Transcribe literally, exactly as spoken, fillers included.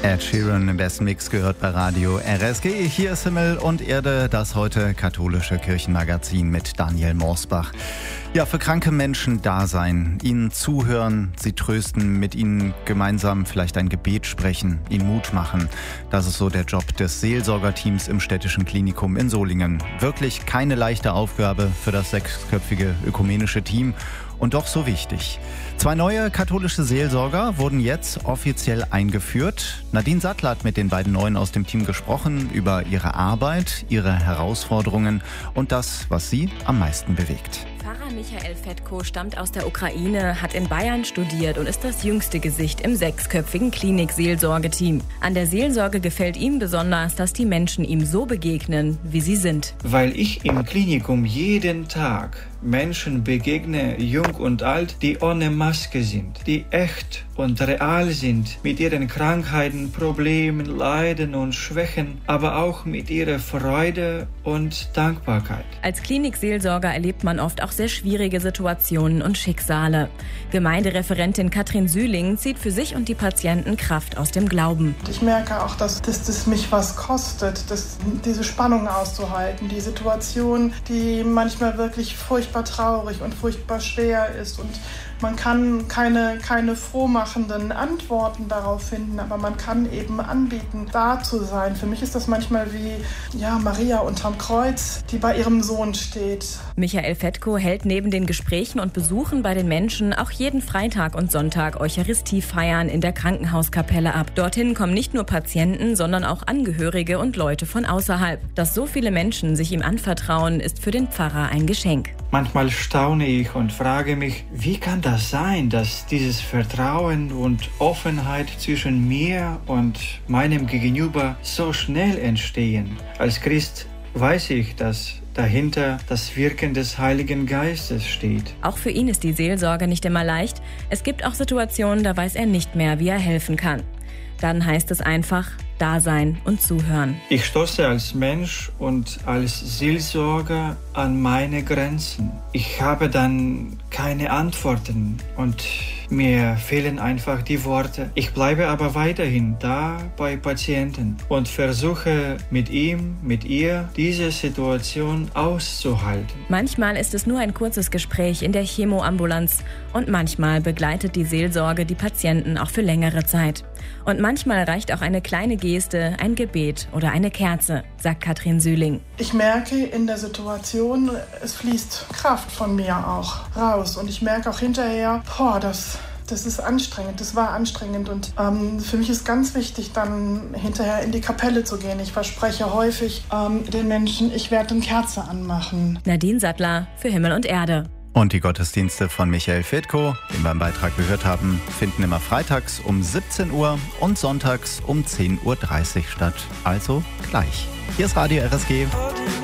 Ed Sheeran im besten Mix gehört bei Radio R S G. Hier ist Himmel und Erde, das heute katholische Kirchenmagazin mit Daniel Morsbach. Ja, für kranke Menschen da sein, ihnen zuhören, sie trösten, mit ihnen gemeinsam vielleicht ein Gebet sprechen, ihnen Mut machen. Das ist so der Job des Seelsorgerteams im Städtischen Klinikum in Solingen. Wirklich keine leichte Aufgabe für das sechsköpfige ökumenische Team. Und doch so wichtig. Zwei neue katholische Seelsorger wurden jetzt offiziell eingeführt. Nadine Sattler hat mit den beiden Neuen aus dem Team gesprochen über ihre Arbeit, ihre Herausforderungen und das, was sie am meisten bewegt. Pfarrer Michael Fetko stammt aus der Ukraine, hat in Bayern studiert und ist das jüngste Gesicht im sechsköpfigen Klinik-Seelsorgeteam. An der Seelsorge gefällt ihm besonders, dass die Menschen ihm so begegnen, wie sie sind. Weil ich im Klinikum jeden Tag Menschen begegne, jung und alt, die ohne Maske sind, die echt und real sind, mit ihren Krankheiten, Problemen, Leiden und Schwächen, aber auch mit ihrer Freude und Dankbarkeit. Als Klinikseelsorger erlebt man oft auch sehr schwierige Situationen und Schicksale. Gemeindereferentin Katrin Süling zieht für sich und die Patienten Kraft aus dem Glauben. Ich merke auch, dass, dass das mich was kostet, dass, diese Spannung auszuhalten, die Situation, die manchmal wirklich furchtbar traurig und furchtbar schwer ist und man kann keine, keine frohmachenden Antworten darauf finden, aber man kann eben anbieten, da zu sein. Für mich ist das manchmal wie ja, Maria unterm Kreuz, die bei ihrem Sohn steht. Michael Fetko hält neben den Gesprächen und Besuchen bei den Menschen auch jeden Freitag und Sonntag Eucharistiefeiern in der Krankenhauskapelle ab. Dorthin kommen nicht nur Patienten, sondern auch Angehörige und Leute von außerhalb. Dass so viele Menschen sich ihm anvertrauen, ist für den Pfarrer ein Geschenk. Manchmal staune ich und frage mich, wie kann das sein, dass dieses Vertrauen und Offenheit zwischen mir und meinem Gegenüber so schnell entstehen? Als Christ weiß ich, dass dahinter das Wirken des Heiligen Geistes steht. Auch für ihn ist die Seelsorge nicht immer leicht. Es gibt auch Situationen, da weiß er nicht mehr, wie er helfen kann. Dann heißt es einfach, da sein und zuhören. Ich stoße als Mensch und als Seelsorger an meine Grenzen. Ich habe dann keine Antworten und mir fehlen einfach die Worte. Ich bleibe aber weiterhin da bei Patienten und versuche mit ihm, mit ihr diese Situation auszuhalten. Manchmal ist es nur ein kurzes Gespräch in der Chemoambulanz und manchmal begleitet die Seelsorge die Patienten auch für längere Zeit. Und manchmal reicht auch eine kleine Geste, ein Gebet oder eine Kerze, sagt Katrin Süling. Ich merke in der Situation, es fließt Kraft von mir auch raus und ich merke auch hinterher, boah, das... Das ist anstrengend, das war anstrengend und ähm, für mich ist ganz wichtig, dann hinterher in die Kapelle zu gehen. Ich verspreche häufig ähm, den Menschen, ich werde eine Kerze anmachen. Nadine Sattler für Himmel und Erde. Und die Gottesdienste von Michael Fetko, den wir im Beitrag gehört haben, finden immer freitags um siebzehn Uhr und sonntags um zehn Uhr dreißig statt. Also gleich. Hier ist Radio R S G.